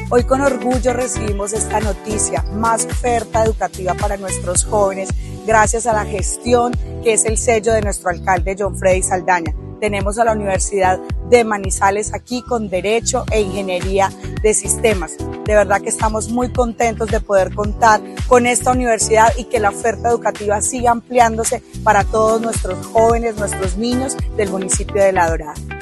Hoy con orgullo recibimos esta noticia, más oferta educativa para nuestros jóvenes, gracias a la gestión que es el sello de nuestro alcalde John Freddy Saldaña. Tenemos a la Universidad de Manizales aquí con Derecho e Ingeniería de Sistemas. De verdad que estamos muy contentos de poder contar con esta universidad y que la oferta educativa siga ampliándose para todos nuestros jóvenes, nuestros niños del municipio de La Dorada.